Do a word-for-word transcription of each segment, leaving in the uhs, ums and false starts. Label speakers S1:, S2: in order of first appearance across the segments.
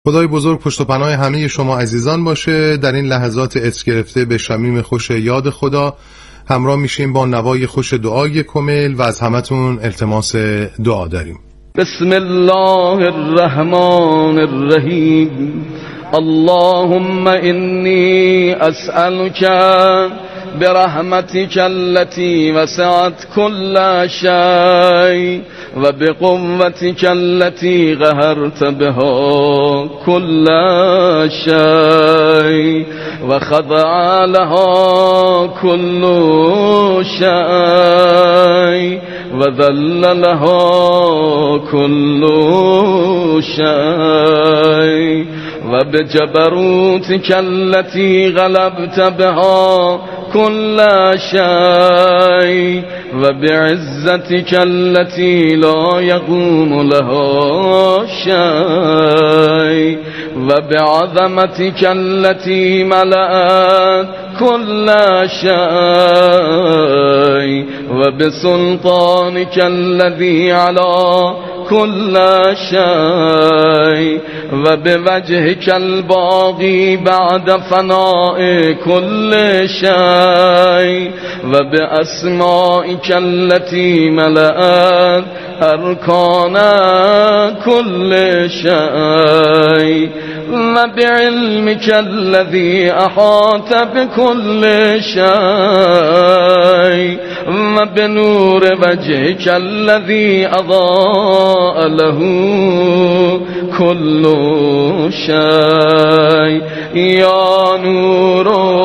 S1: خدای بزرگ پشت و پناه همه شما عزیزان باشه. در این لحظات اطر گرفته به شمیم خوش یاد خدا همراه میشیم با نوای خوش دعای کمیل و از همتون التماس دعا داریم.
S2: بسم الله الرحمن الرحیم. اللهم انی اسألك برحمتك التي وسعت كل شيء وبقوتك التي قهرت بها كل شيء وخضع لها كل شيء وذل لها كل شيء وبجبروتك التي غلبت بها كل شيء وبعزتك التي لا يقوم لها شيء وبعظمتك التي ملأت كل شيء وبسلطانك الذي على كل شيء وبوجهك الباقي بعد فناء كل شيء وبأسمائك التي ملأت أركان كل شيء وبعلمك الذي أحاط بكل شيء وبنور وجهك الذي أضاء له كل شيء يا نور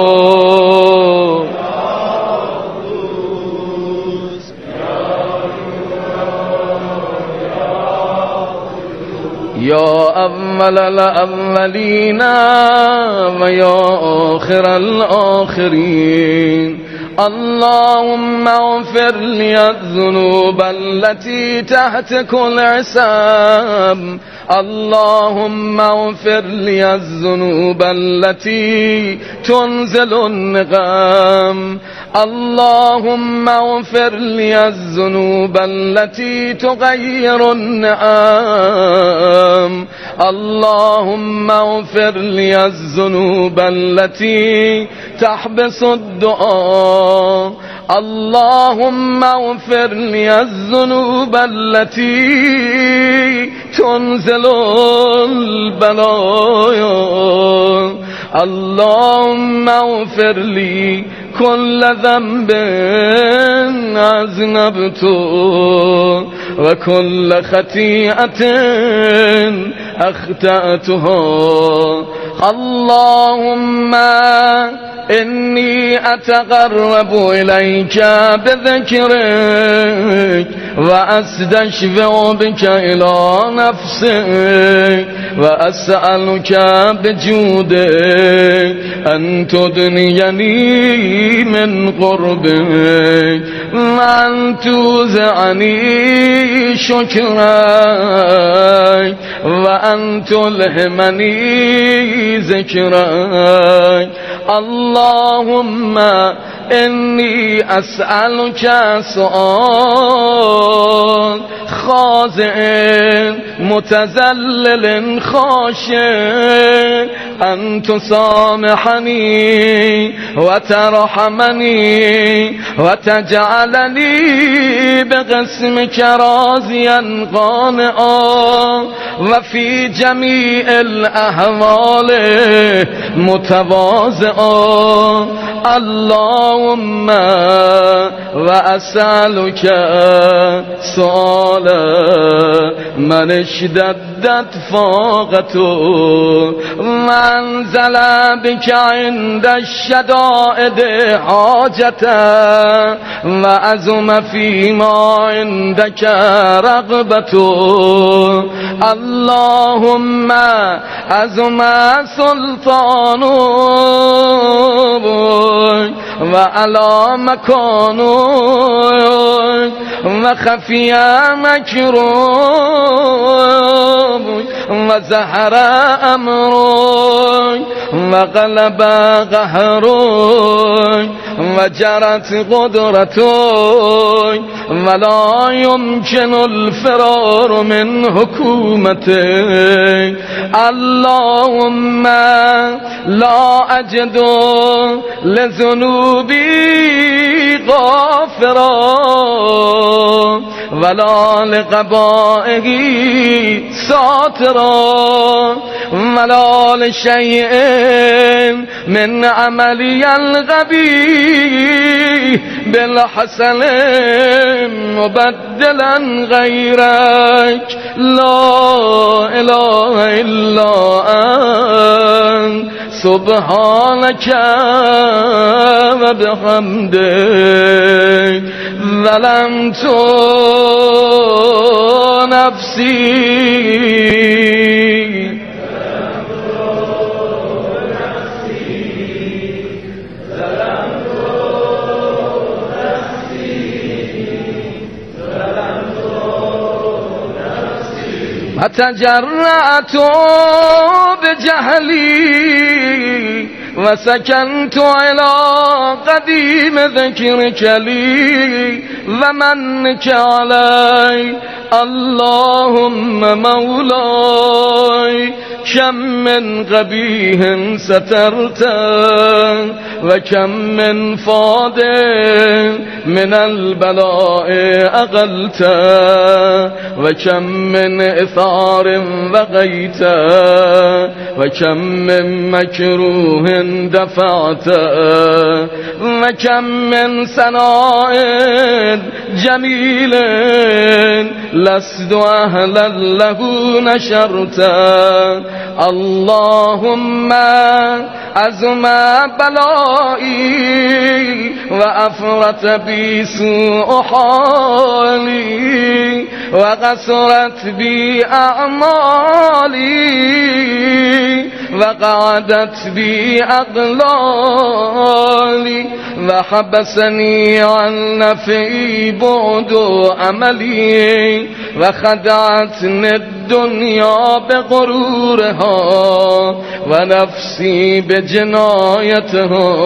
S2: يا أول الأولين ويا آخر الآخرين. اللهم اغفر لي الذنوب التي تحت كل عسام. اللهم اغفر لي الذنوب التي تنزل النقام. اللهم اغفر لي الذنوب التي تغير النعم. اللهم اغفر لي الذنوب التي تحبس الدعاء. اللهم اغفر لي الذنوب التي تنزل البلايا. اللهم اغفر لي كل ذنب أذنبته وكل خطيئة أخطأتها. اللهم إني أتقرب إليك بذكرك وأستشفع بك إلى نفسك وأسألك بجودك أن تدنيني من قربك وأن توزعني شكرك وأن تلهمني ذكرك. اللهم إني أسألك سؤال خاضع متذلل خاشع أن تسامحني وترحمني وتجعلني بقسمك راضيا قانعا وفي جميع الأحوال متواضعا. اللهم وأسألك سؤال من اشتدت فاقته وانزل بك عند الشدائد حاجته وعزم فيما عندك رغبته. اللهم عزم سلطانه وعلى مكانه وخفي مكروه وزهر أمره وغلب قهره و جرت قدرتك ولا يمكن الفرار من حكومتك اللهم لا أجد لذنوبي غافرا ولا لقبائه ساترا ولا لشيء من عملي الغبي بالحسن مبدلا غيرك لا إله إلا أنت سبحانك وبحمدك ظلمت نفسي وتجرأت بجهلي وسكنت إلى قديم ذكرك لي ومنك علي اللهم مولاي كم من قبيح سترته وكم من فاد من البلاء أقلته وكم من إثار وقيته وكم من مكروه دفعته وكم من ثناء جميل لست أهلا له نشرته اللهم عظم بلائي وأفرط بي سوء حالي وقصرت بي أعمالي وقعدت بي أغلالي وحبسني عن نفعي بعد عملي وخدعتني الدنيا بغرورها ونفسي بجنايتها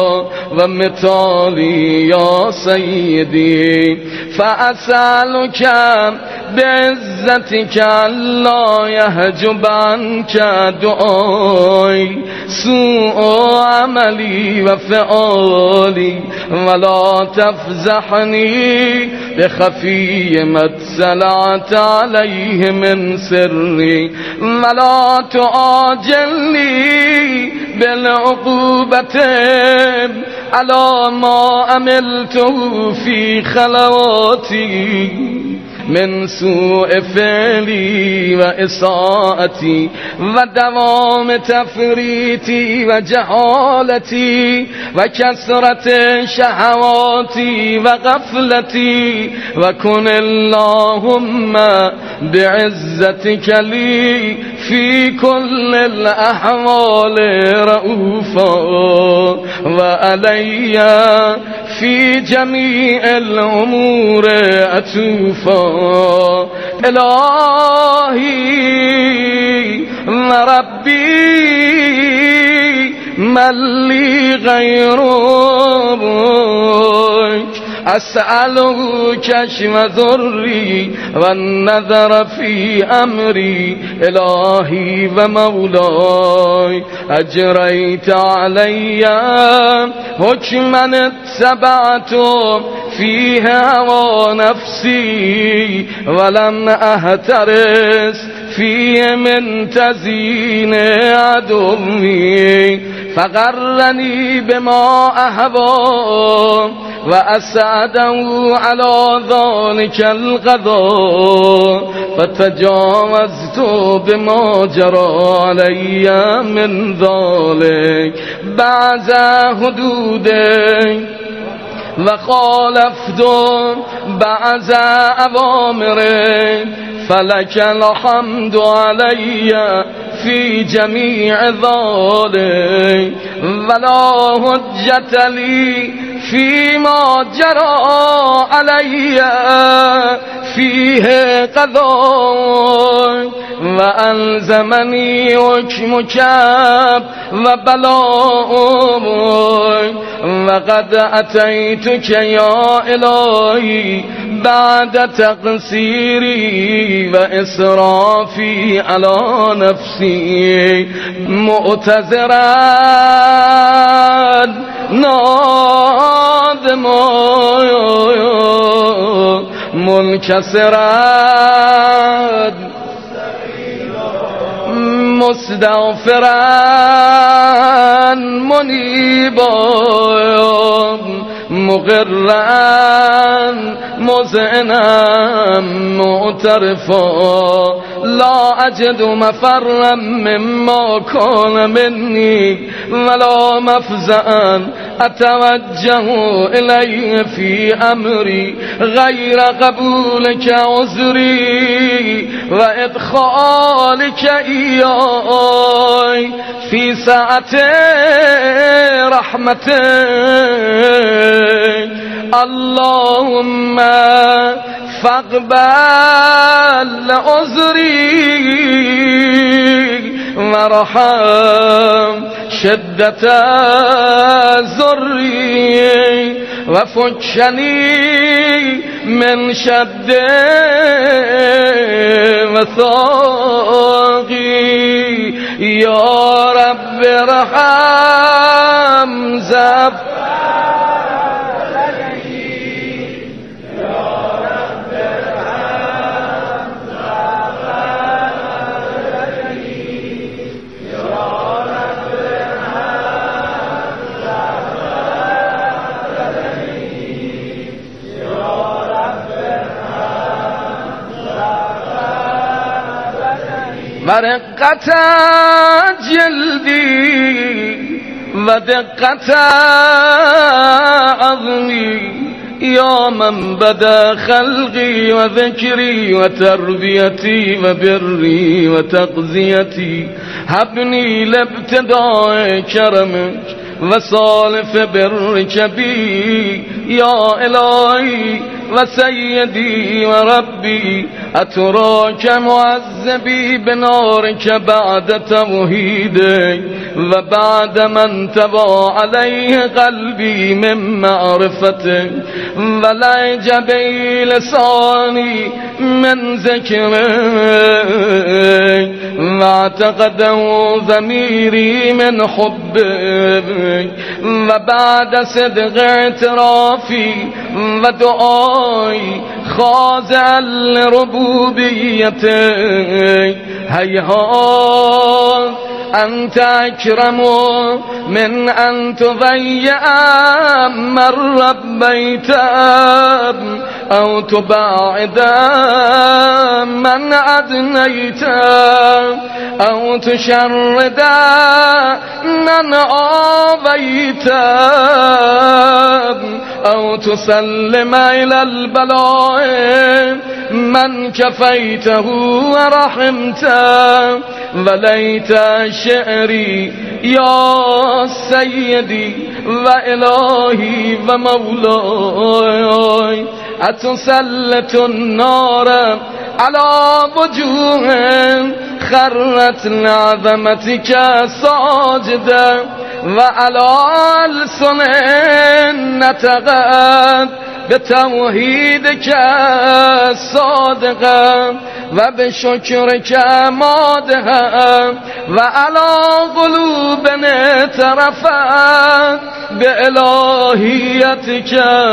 S2: ومثالي يا سيدي فأسألك بعزتك ألا يحجب عنك دعائي سوء عملي وفعالي ولا تفزحني بخفي ما اطلعت عليه من سري ولا تعاجلني بالعقوبة على ما عملته في خلواتي من سوء فعلي وإساءتي ودوام تفريطي وجهالتي وكثرة شهواتي وغفلتي وكن اللهم بعزتك لي في كل الأحوال رؤوفا وعلي في جميع الأمور أتوفا إلهي وربي من لي غيرك أسأله كشف ذري والنذر في أمري إلهي ومولاي أجريت علي حكما اتبعت فيه هوى نفسي ولم أهترس فيه من تزيين عدوي فغرني بما أهوى وأسعده على ذلك الغضب فتجاوزت بما جرى علي من ذلك بعد حدودي وخالفت بعد أوامري فلك الحمد علي في جميع ذلك ولا حجة لي فيما جرى علي فيه قضاء وألزمني حكمك وبلاء وقد أتيتك يا إلهي بعد تقصيري وإسرافي على نفسي معتذرا نادما منكسرا مستغفرا منيبا مغرا مذعنا معترفا لا أجد مفرا مما كان مني ولا مفزعا أتوجه إليه في أمري غير قبولك عذري وإدخالك إياي في ساعة رحمتك اللهم فاقبل عذري ورحم شدة زري وفكني من شد وثاقي يا رب ارحم زب ورقة جلدي ودقة عظمي يا من بدا خلقي وذكري وتربيتي وبري وتقضيتي هبني لابتداء كرمك وصالف برك بي يا إلهي وسيدي وربي أتراك معذبي بنارك بعد توحيدي وبعد من تبى عليه قلبي من معرفتك ولج بي لساني من ذكرك واعتقده ضميري من حبك وبعد صدق اعترافي ودعائي خاضعا لربوبيتك هيهات أنت أكرم من أن تضيع من ربيت أو تباعد من أدنيت أو تشرد من آويت أو تسلم إلى البلاء من كفيته ورحمته وليت شعري يا سيدي وإلهي ومولاي أتسلط النار على وجوه خرت لعظمتك ساجدا وعلى ألسن نطقت بتوحيدك صادقا وبشكرك مادها وعلى قلوب اعترفت بإلهيتك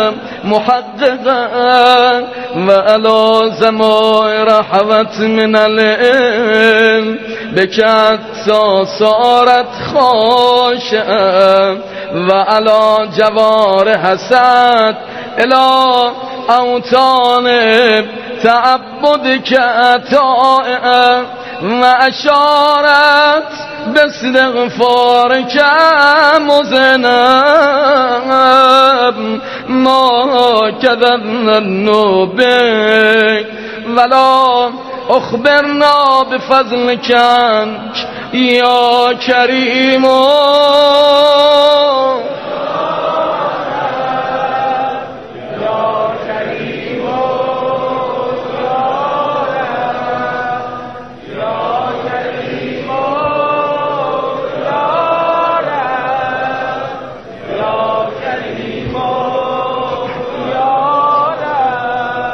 S2: محققا وعلى زمائر رحمت من العلم بك حتى صارت خاشعا وعلى جوارح حسد إلى أوطان تعبدك طائعا وأشارت باستغفارك مذنب ما كذبنا النبي ولا أخبرنا بفضلك عنك يا كريم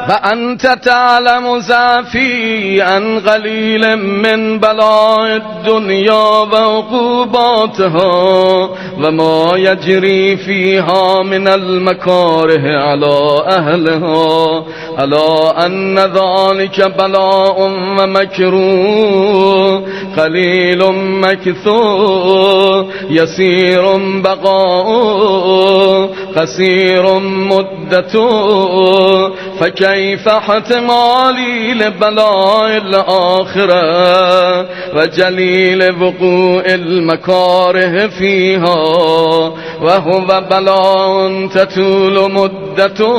S2: فأنت تعلم ضعفي عن قليل من بلاء الدنيا وعقوباتها وما يجري فيها من المكاره على أهلها، ألا أن ذلك بلاء ومكروه قليل مكثور يسير بقاؤه قصير مدته، فكيف احتمالي لبلاء الآخرة وجليل وقوع المكاره فيها، وهو بلاء تطول مدته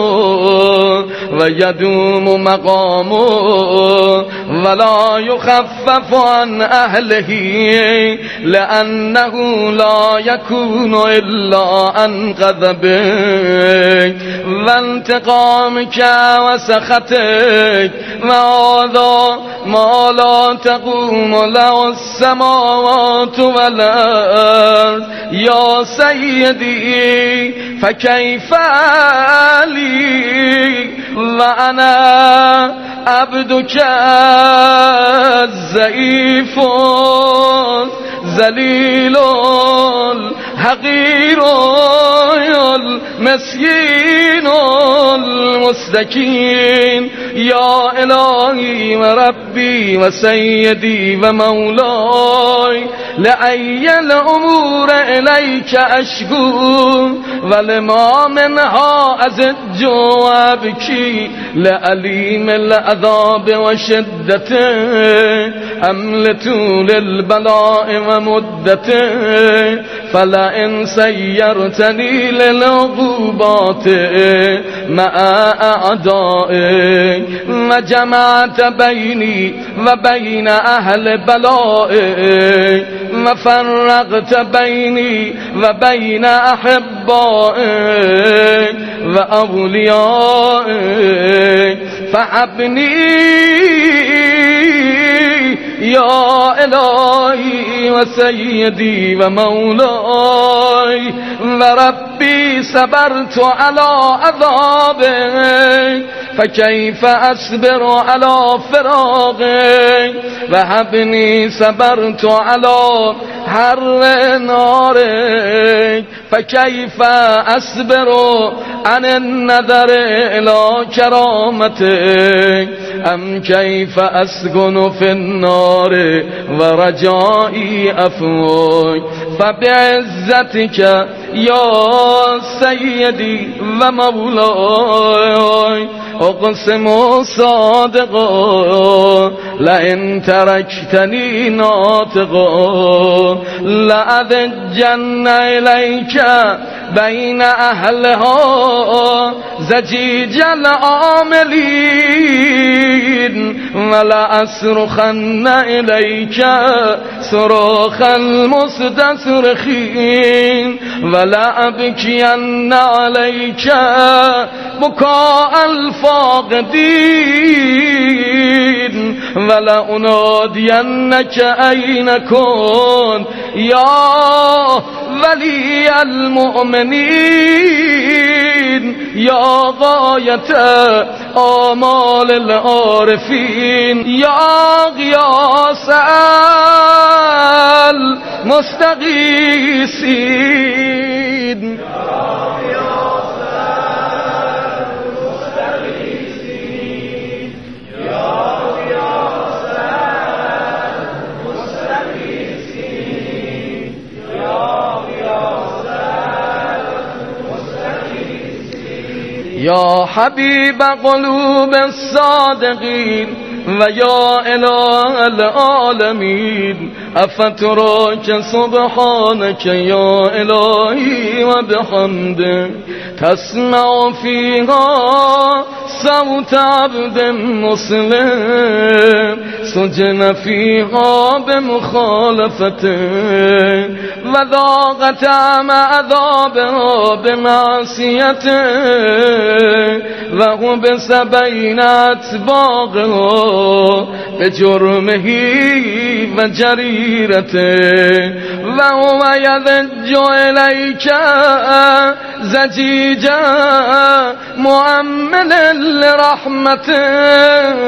S2: ويدوم مقامه ولا يخفف عن أهله، لأنه لا يكون إلا عن غضبك وانتقامك وسخطك، وهذا ما لا تقوم له السماوات والأرض يا سيدي، فكيف لي وأنا عبدك الضعيف ذليل حقير المسكين المستكين، يا إلهي وربي وسيدي ومولاي، لأي الأمور إليك أشكو ولما منها أزج وأبكي، لأليم العذاب وشدته أم لطول البلاء ومدته، فلئن سيرتني للعقوبات مع أعدائي وجمعت بيني وبين أهل بلائي وفرقت بيني وبين أحبائي وأوليائي، فحبني يا إلهي وسيدي ومولاي وربي، صبرت على عذابك فكيف أصبر على فراقك، وهبني صبرت على حر نارك فكيف أصبر عن النظر إلى كرامتك، أم كيف أسكن في النار ورجائي أفوك، فبعزتك يا سيدي ومولاي أقسم صادقا لئن تركتني ناطقا لأذجن إليك بين أهلها زجيج العاملين ولا أصرخن إليك صراخ المستصرخين ولا أبكين عليك بكاء الفاقدين ولا أنادينك أين كنت يا ولي المؤمنين يا غاية آمال العارفين يا غياث المستغيثين يا حبيب قلوب الصادقين ويا إله العالمين أفتراك سبحانك يا إلهي وبحمدك تسمع فيها صوت عبد مسلم سجن فيها بمخالفته وذاق طعم عذابها بمعصيته وحبس بين أتباعها بجرمه وجريرته وهو يضج إليك زجيجا مؤمل لرحمتك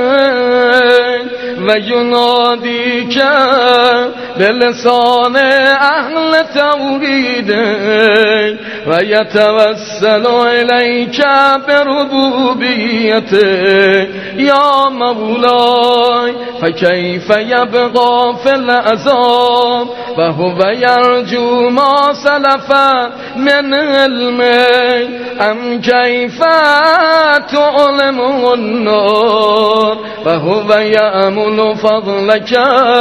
S2: ويناديك بلسان أهل توحيدك ويتوسل إليك بربوبيتك يا مولاي فكيف يبقى في العذاب وهو يرجو ما سلف من علمك أم كيف تعلم النار وهو يأمل فضلك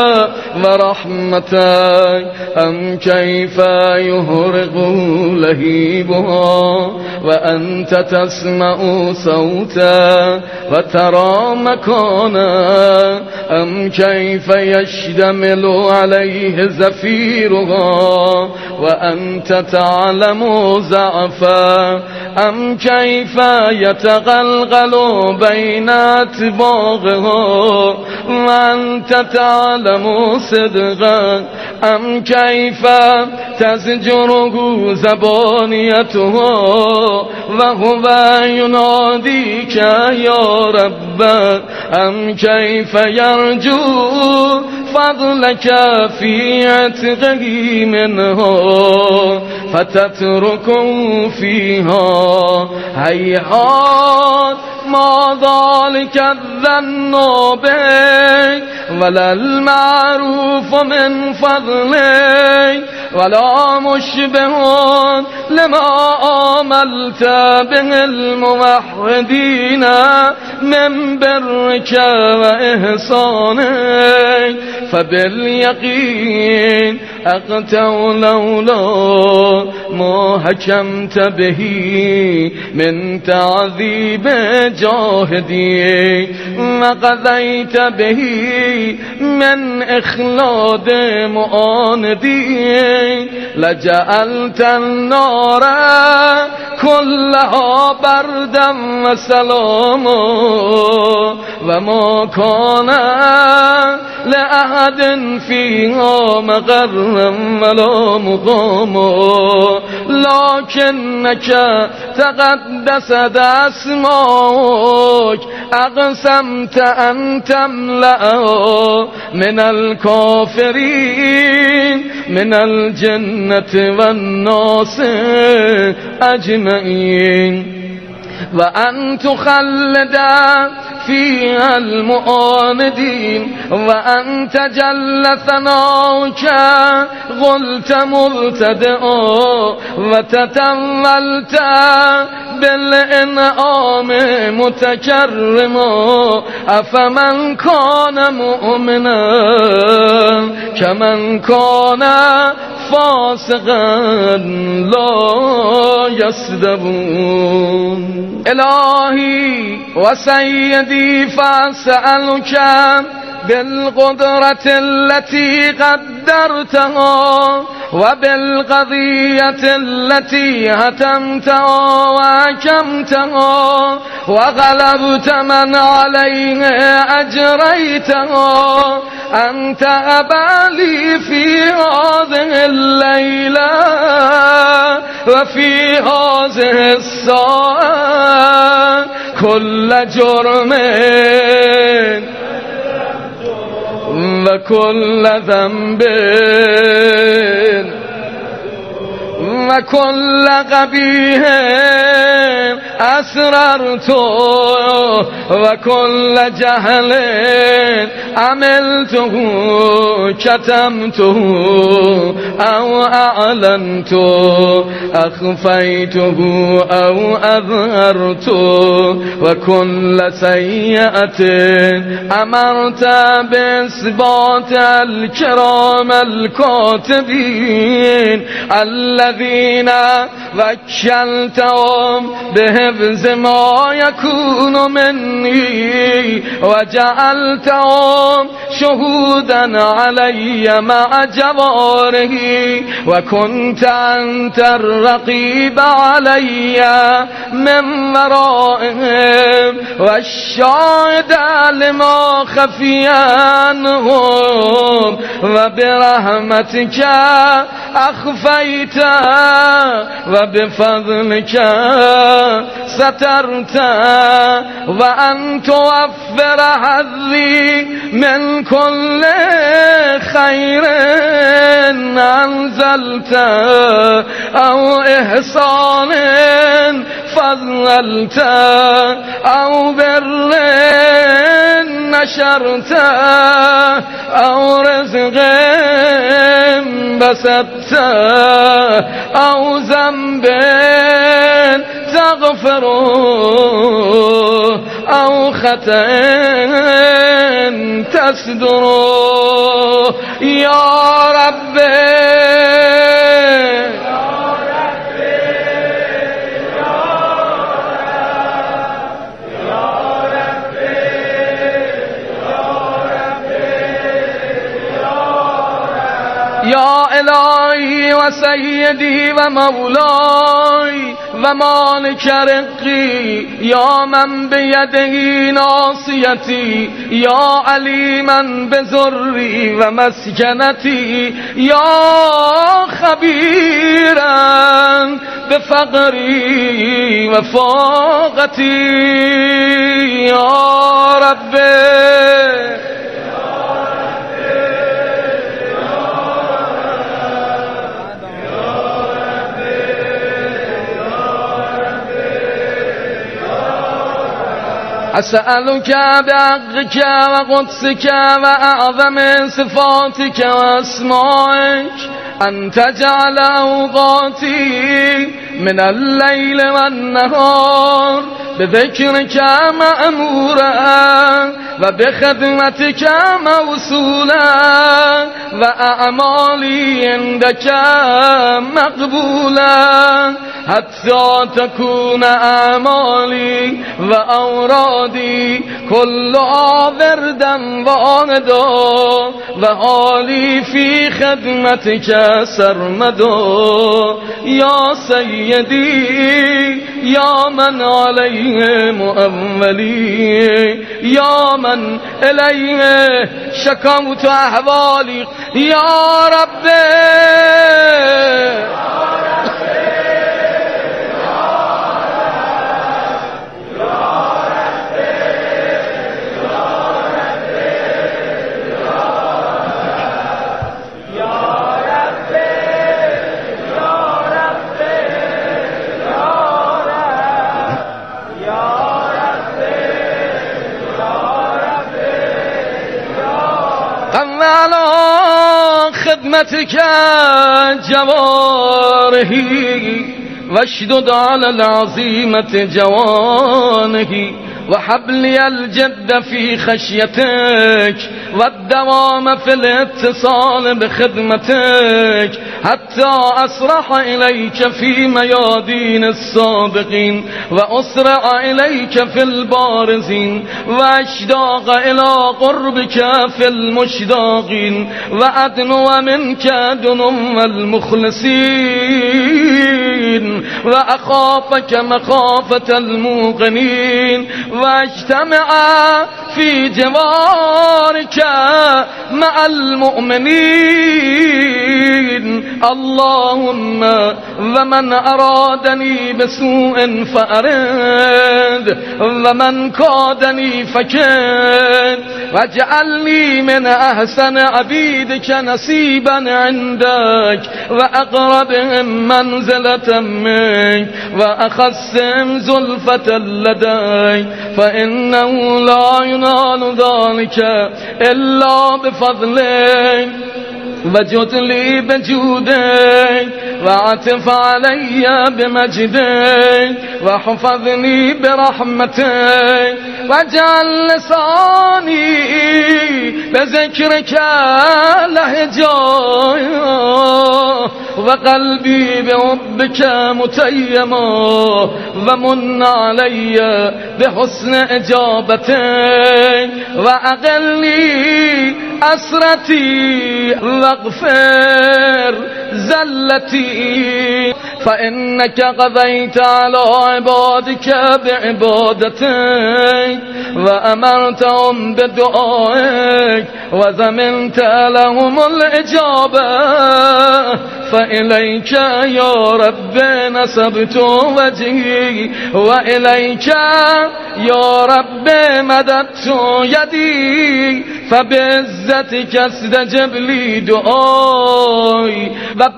S2: ورحمتك أم كيف يهرق لهيبها وأنت تسمع صوتا وترى مكانا أم كيف يشتمل عليه زفيرها وأنت تعلم ضعفا أم كيف يتغلغل بين أطباقها وأنت تعلم صدقا أم كيف تزجره زبانيتها وهو يناديك يا رب أم كيف يرجو فضلك في عتقه منها فتتركه فيها هيهات ما ذلك الظن بك ولا المعروف من فضلك ولا مشبه لما عملت به الموحدين من برك وإحسانك فباليقين أقتوا لولا ما حكمت به من تعذيب جاهدي وقضيت به من إخلاد معاندي لجعلت النار كلها بردا وسلاما وما كان لأحد فيها مقرا ولا مقاما لكنك تقدست أسماك أقسمت أن تملأ من الكافرين من الجنة والناس أجمعين وأن تخلد فيها المعاندين وأن تجل ثناؤك قلت مبتدئا وتتولت بالإنعام متكرما أفمن كان مؤمنا كمن كان فاسقا لا يصدبون إلهي وسيدي فأسألك بالقدرة التي قدرتها وبالقضية التي هتمتها وحكمتها وغلبت من عليها أجريتها أنت أبالي في هذه الليلة وفي هذه الساعة كل جرم وكل ذنب وكل قبيح أسررت وكل جهل عملته كتمته أو أعلنت أخفيته أو أظهرت وكل سيئة أمرت بإثبات الكرام الكاتبين الذين وكلتهم لحفظ ما يكون مني وجعلتهم شهودا علي مع جوارحي وكنت أنت الرقيب علي من ورائهم والشاهد لما خفي عنهم وبرحمتك أخفيت وبفضلك سترت وأن توفر حظي من كل خير أنزلت أو إحسان فضلت أو بر نشرت أو رزق بسطت أو ذنب تغفره أو خطأ تستره يا ربي يا إلهي وسيدي ومولاي ومالك رقي يا من بيده ناصيتي يا عليما بذري ومسكنتي يا خبيرا بفقري وفاقتي يا ربي أسألك بحقك وقدسك وأعظم صفاتك وأسمائك أن تجعل أوقاتي من الليل والنهار بذكرك مأمورا وبخدمتك موصولا وأعمالي عندك مقبولا حتى تكون أعمالي وأورادي كلها وردا واحدا وحالي في خدمتك سرمدا يا سيدي يا من عليه مؤولي يا من إليه شكوت أحوالي يا ربي خدمتك جوارحي واشدد على العظيمة جوانحي وحبلي الجد في خشيتك والدوام في الاتصال بخدمتك حتى أسرح إليك في ميادين السابقين وأسرع إليك في البارزين وأشتاق إلى قربك في المشتاقين وأدنو منك دنو المخلصين وأخافك مخافة الموقنين واجتمع في جوارك مع المؤمنين اللهم ومن أرادني بسوء فأرد ومن كادني فكد واجعلني من أحسن عبيدك نصيبا عندك وأقربهم منزلة منك وأخصهم زلفة لديك فإنه لا ينال ذلك إلا بفضلك وجد لي بجودك وعطف علي بمجدك وحفظني برحمتك واجعل لساني بذكرك لهجا وقلبي بحبك متيما ومن علي بحسن اجابتك واقلني اسرتي واغفر زلتي فإنك قضيت على عبادك بعبادتك وأمرتهم بدعائك وزمنت لهم الإجابة فإليك يا رب نسبت وجهي وإليك يا رب مددت يدي فبعزتك استجب لي دعائي